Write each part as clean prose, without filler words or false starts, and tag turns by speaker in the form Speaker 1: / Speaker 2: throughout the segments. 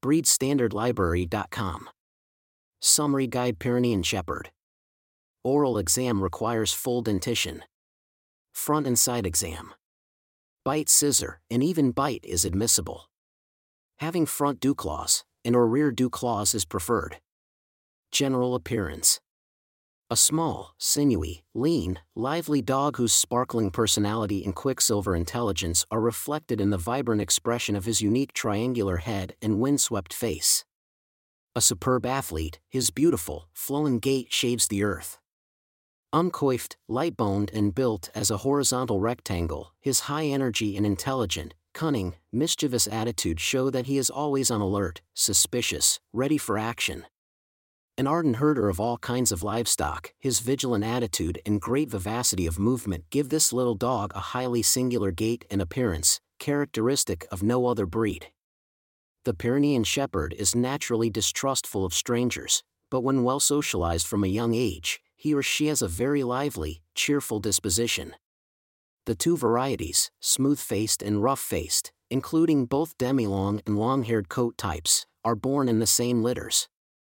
Speaker 1: breedstandardlibrary.com. Summary Guide Pyrenean Shepherd. Oral exam requires full dentition. Front and side exam. Bite scissor, and even bite is admissible. Having front dew claws, and/or rear dew claws is preferred. General appearance. A small, sinewy, lean, lively dog whose sparkling personality and quicksilver intelligence are reflected in the vibrant expression of his unique triangular head and windswept face. A superb athlete, his beautiful, flowing gait shaves the earth. Uncoiffed, light-boned and built as a horizontal rectangle, his high energy and intelligent, cunning, mischievous attitude show that he is always on alert, suspicious, ready for action. An ardent herder of all kinds of livestock, his vigilant attitude and great vivacity of movement give this little dog a highly singular gait and appearance, characteristic of no other breed. The Pyrenean Shepherd is naturally distrustful of strangers, but when well socialized from a young age, he or she has a very lively, cheerful disposition. The two varieties, smooth-faced and rough-faced, including both demi-long and long-haired coat types, are born in the same litters.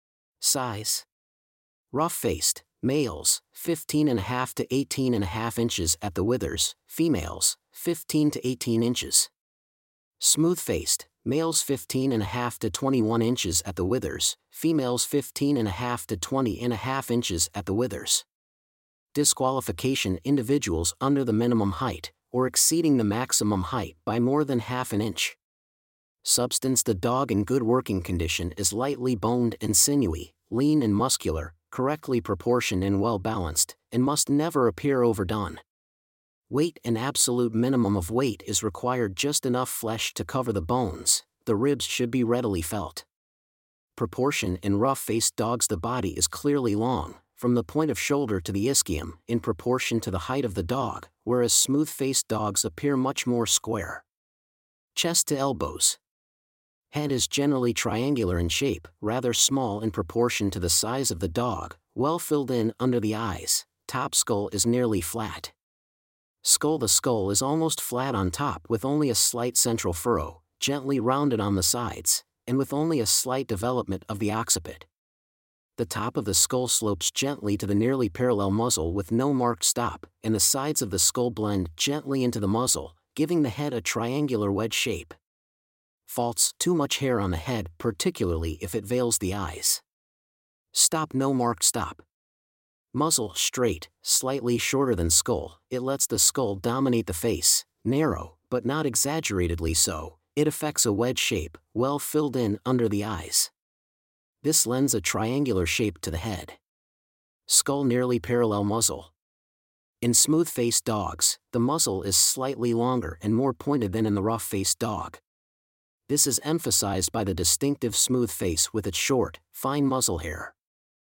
Speaker 1: Size. Rough-faced, males, 15.5 to 18.5 inches at the withers, females, 15 to 18 inches. Smooth-faced, males 15.5 to 21 inches at the withers, females 15.5 to 20.5 inches at the withers. Disqualification: individuals under the minimum height, or exceeding the maximum height by more than half an inch. Substance: the dog in good working condition is lightly boned and sinewy, lean and muscular, correctly proportioned and well balanced, and must never appear overdone. Weight: an absolute minimum of weight is required, just enough flesh to cover the bones, the ribs should be readily felt. Proportion: in rough-faced dogs the body is clearly long, from the point of shoulder to the ischium, in proportion to the height of the dog, whereas smooth-faced dogs appear much more square. Chest to elbows. Head is generally triangular in shape, rather small in proportion to the size of the dog, well filled in under the eyes. Top skull is nearly flat. Skull: the skull is almost flat on top with only a slight central furrow, gently rounded on the sides, and with only a slight development of the occiput. The top of the skull slopes gently to the nearly parallel muzzle with no marked stop, and the sides of the skull blend gently into the muzzle, giving the head a triangular wedge shape. Faults: too much hair on the head, particularly if it veils the eyes. Stop: no marked stop. Muzzle: straight, slightly shorter than skull, it lets the skull dominate the face, narrow, but not exaggeratedly so, it affects a wedge shape, well filled in under the eyes. This lends a triangular shape to the head. Skull: nearly parallel muzzle. In smooth-faced dogs, the muzzle is slightly longer and more pointed than in the rough-faced dog. This is emphasized by the distinctive smooth face with its short, fine muzzle hair.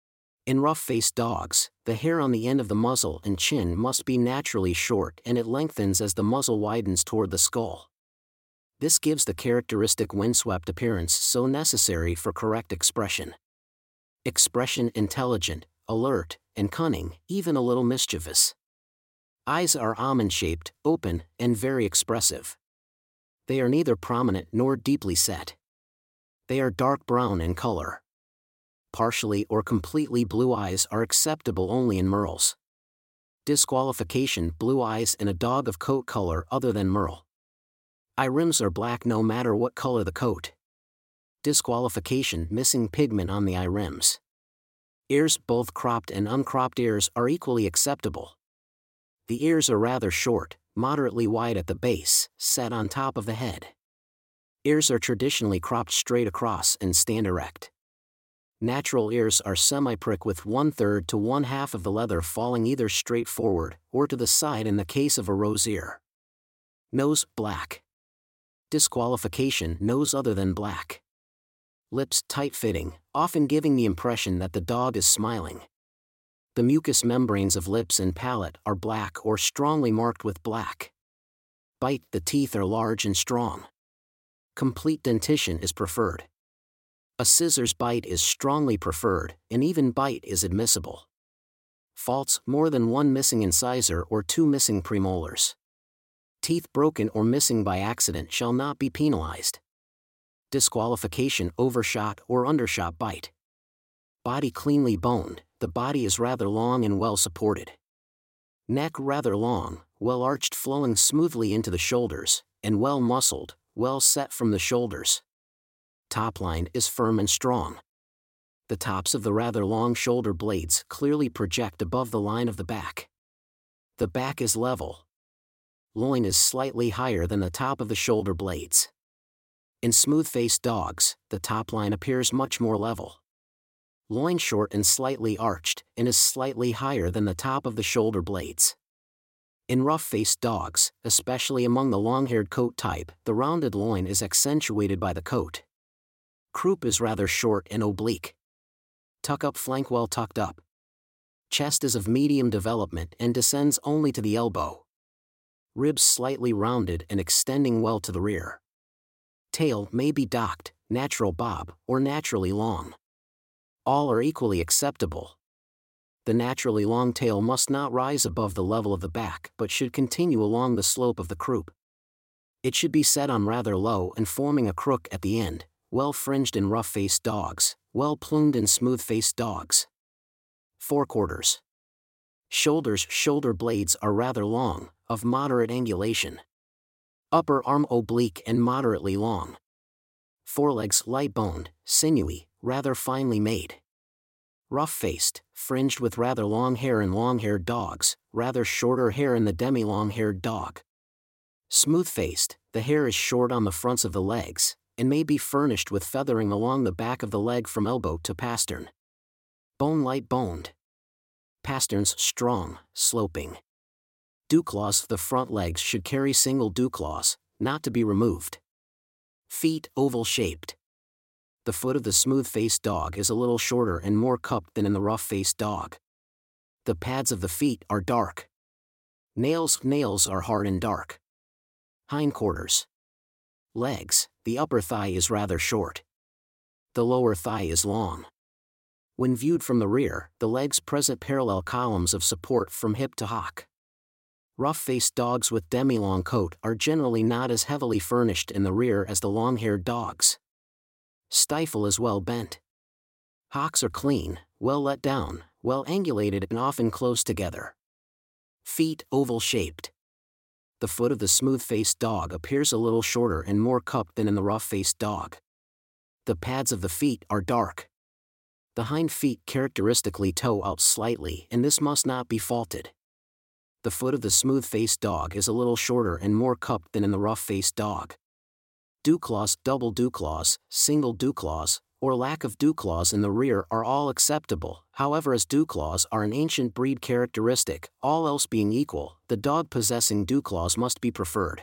Speaker 1: In rough-faced dogs, the hair on the end of the muzzle and chin must be naturally short and it lengthens as the muzzle widens toward the skull. This gives the characteristic windswept appearance so necessary for correct expression. Expression: intelligent, alert, and cunning, even a little mischievous. Eyes are almond-shaped, open, and very expressive. They are neither prominent nor deeply set. They are dark brown in color. Partially or completely blue eyes are acceptable only in merles. Disqualification: blue eyes in a dog of coat color other than merle. Eye rims are black no matter what color the coat. Disqualification: missing pigment on the eye rims. Ears: both cropped and uncropped ears are equally acceptable. The ears are rather short, moderately wide at the base, set on top of the head. Ears are traditionally cropped straight across and stand erect. Natural ears are semi-prick with 1/3 to 1/2 of the leather falling either straight forward or to the side in the case of a rose ear. Nose: black. Disqualification: nose other than black. Lips: tight-fitting, often giving the impression that the dog is smiling. The mucous membranes of lips and palate are black or strongly marked with black. Bite: the teeth are large and strong. Complete dentition is preferred. A scissors bite is strongly preferred, and even bite is admissible. Faults: more than one missing incisor or 2 missing premolars. Teeth broken or missing by accident shall not be penalized. Disqualification: overshot or undershot bite. Body cleanly boned, the body is rather long and well supported. Neck rather long, well arched, flowing smoothly into the shoulders, and well muscled, well set from the shoulders. Top line is firm and strong. The tops of the rather long shoulder blades clearly project above the line of the back. The back is level. Loin is slightly higher than the top of the shoulder blades. In smooth-faced dogs, the top line appears much more level. Loin short and slightly arched, and is slightly higher than the top of the shoulder blades. In rough-faced dogs, especially among the long-haired coat type, the rounded loin is accentuated by the coat. Croup is rather short and oblique. Tuck-up flank well tucked up. Chest is of medium development and descends only to the elbow. Ribs slightly rounded and extending well to the rear. Tail may be docked, natural bob, or naturally long. All are equally acceptable. The naturally long tail must not rise above the level of the back but should continue along the slope of the croup. It should be set on rather low and forming a crook at the end, well fringed in rough-faced dogs, well plumed in smooth-faced dogs. Forequarters. Shoulders: shoulder blades are rather long, of moderate angulation. Upper arm oblique and moderately long. Forelegs: light boned, sinewy, rather finely made. Rough-faced, fringed with rather long hair in long-haired dogs, rather shorter hair in the demi-long-haired dog. Smooth-faced, the hair is short on the fronts of the legs, and may be furnished with feathering along the back of the leg from elbow to pastern. Bone: light boned. Pasterns: strong, sloping. Dewclaws: the front legs should carry single dewclaws, not to be removed. Feet: oval shaped. The foot of the smooth-faced dog is a little shorter and more cupped than in the rough-faced dog. The pads of the feet are dark. Nails are hard and dark. Hindquarters. Legs: the upper thigh is rather short. The lower thigh is long. When viewed from the rear, the legs present parallel columns of support from hip to hock. Rough-faced dogs with demi-long coat are generally not as heavily furnished in the rear as the long-haired dogs. Stifle is well bent. Hocks are clean, well let down, well angulated and often close together. Feet: oval shaped. The foot of the smooth-faced dog appears a little shorter and more cupped than in the rough-faced dog. The pads of the feet are dark. The hind feet characteristically toe out slightly, and this must not be faulted. The foot of the smooth-faced dog is a little shorter and more cupped than in the rough-faced dog. Dewclaws: double dewclaws, single dewclaws, or lack of dewclaws in the rear are all acceptable. However, as dewclaws are an ancient breed characteristic, all else being equal, the dog possessing dewclaws must be preferred.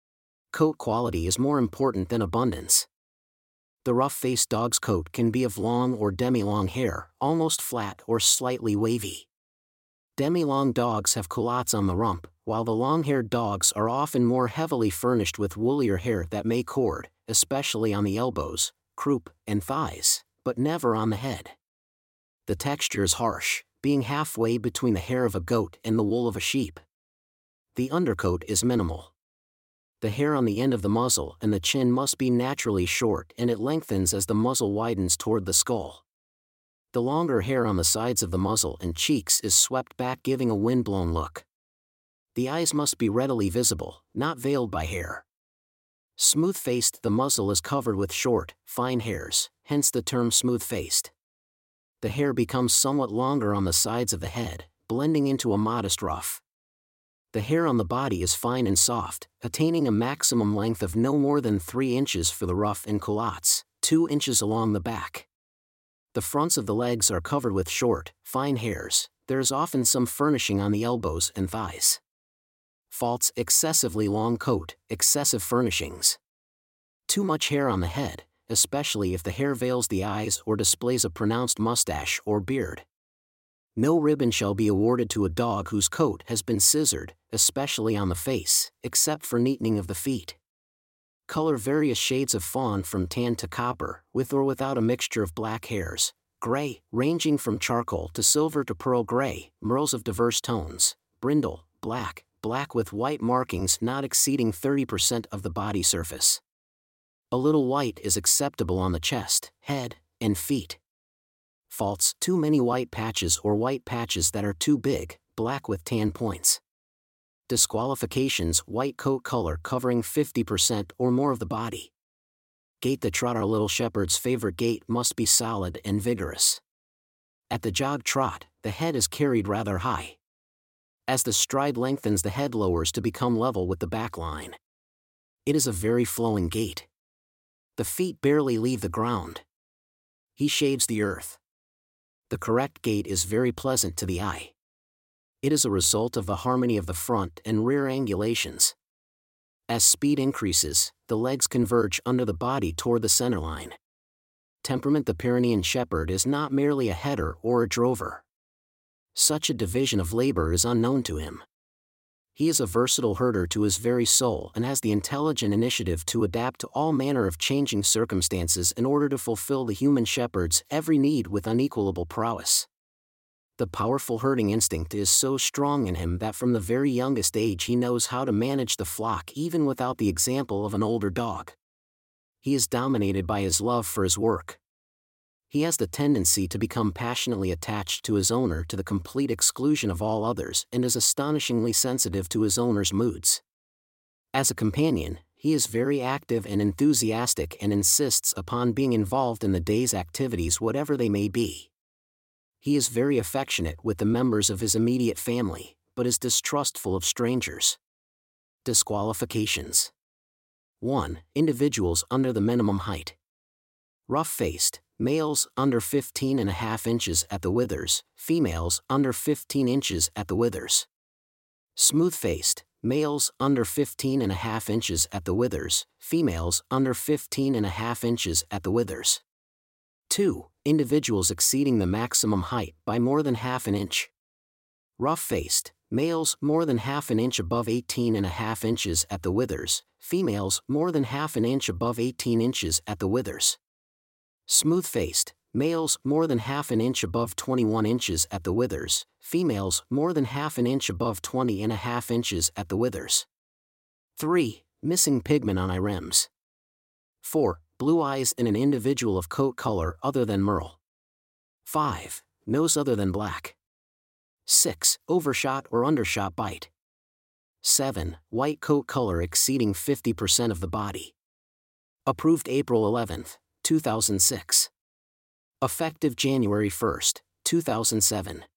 Speaker 1: Coat quality is more important than abundance. The rough-faced dog's coat can be of long or demi-long hair, almost flat or slightly wavy. Demi-long dogs have culottes on the rump, while the long-haired dogs are often more heavily furnished with woollier hair that may cord, especially on the elbows, croup, and thighs, but never on the head. The texture is harsh, being halfway between the hair of a goat and the wool of a sheep. The undercoat is minimal. The hair on the end of the muzzle and the chin must be naturally short, and it lengthens as the muzzle widens toward the skull. The longer hair on the sides of the muzzle and cheeks is swept back, giving a wind-blown look. The eyes must be readily visible, not veiled by hair. Smooth-faced: the muzzle is covered with short, fine hairs, hence the term smooth-faced. The hair becomes somewhat longer on the sides of the head, blending into a modest ruff. The hair on the body is fine and soft, attaining a maximum length of no more than 3 inches for the ruff and culottes, 2 inches along the back. The fronts of the legs are covered with short, fine hairs. There is often some furnishing on the elbows and thighs. Faults: excessively long coat, excessive furnishings. Too much hair on the head, especially if the hair veils the eyes or displays a pronounced mustache or beard. No ribbon shall be awarded to a dog whose coat has been scissored, especially on the face, except for neatening of the feet. Color: various shades of fawn from tan to copper, with or without a mixture of black hairs. Gray, ranging from charcoal to silver to pearl gray, merles of diverse tones. Brindle, black, black with white markings not exceeding 30% of the body surface. A little white is acceptable on the chest, head, and feet. Faults: too many white patches or white patches that are too big, black with tan points. Disqualifications: white coat color covering 50% or more of the body. Gait: the trot. Our little shepherd's favorite gait must be solid and vigorous. At the jog trot, the head is carried rather high. As the stride lengthens, the head lowers to become level with the back line. It is a very flowing gait. The feet barely leave the ground. He shaves the earth. The correct gait is very pleasant to the eye. It is a result of the harmony of the front and rear angulations. As speed increases, the legs converge under the body toward the center line. Temperament: the Pyrenean Shepherd is not merely a header or a drover. Such a division of labor is unknown to him. He is a versatile herder to his very soul and has the intelligent initiative to adapt to all manner of changing circumstances in order to fulfill the human shepherd's every need with unequalable prowess. The powerful herding instinct is so strong in him that from the very youngest age he knows how to manage the flock even without the example of an older dog. He is dominated by his love for his work. He has the tendency to become passionately attached to his owner to the complete exclusion of all others and is astonishingly sensitive to his owner's moods. As a companion, he is very active and enthusiastic and insists upon being involved in the day's activities whatever they may be. He is very affectionate with the members of his immediate family, but is distrustful of strangers. Disqualifications: 1. Individuals under the minimum height. Rough-faced: males under 15.5 inches at the withers, females under 15 inches at the withers. Smooth-faced: males under 15.5 inches at the withers, females under 15.5 inches at the withers. 2. Individuals exceeding the maximum height by more than half an inch. Rough-faced: males more than half an inch above 18.5 inches at the withers, females more than half an inch above 18 inches at the withers. Smooth-faced: males more than half an inch above 21 inches at the withers, females more than half an inch above 20.5 inches at the withers. 3. Missing pigment on eyerims. 4. Blue eyes in an individual of coat color other than merle. 5. Nose other than black. 6. Overshot or undershot bite. 7. White coat color exceeding 50% of the body. Approved April 11, 2006. Effective January 1, 2007.